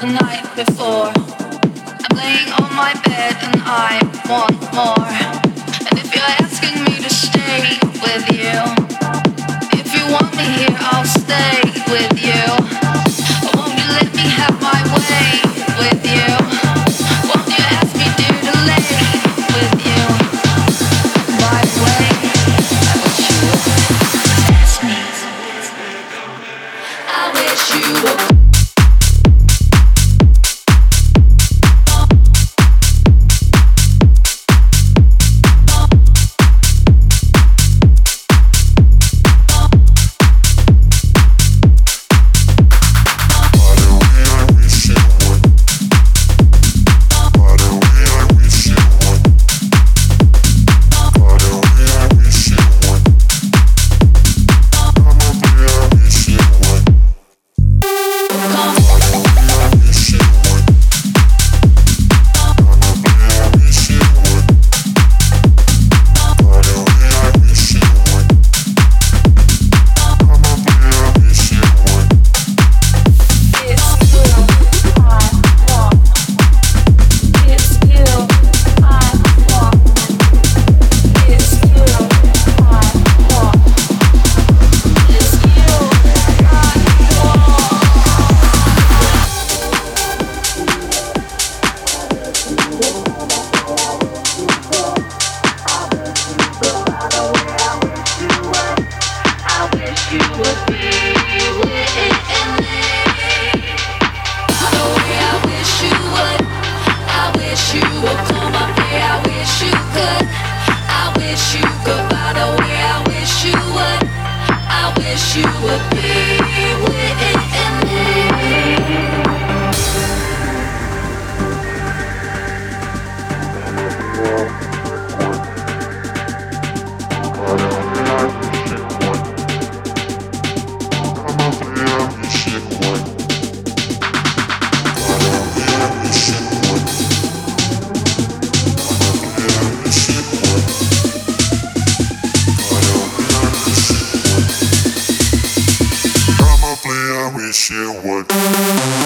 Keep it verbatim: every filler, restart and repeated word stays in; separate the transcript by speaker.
Speaker 1: night before. I'm laying on my bed and I want more. And if you're asking me to stay with you, if you want me here, I'll stay with you. But won't you let me have my way with you? Won't you ask me, dear, to lay with you? My way, I wish you would ask me. I wish you would.
Speaker 2: wish you would.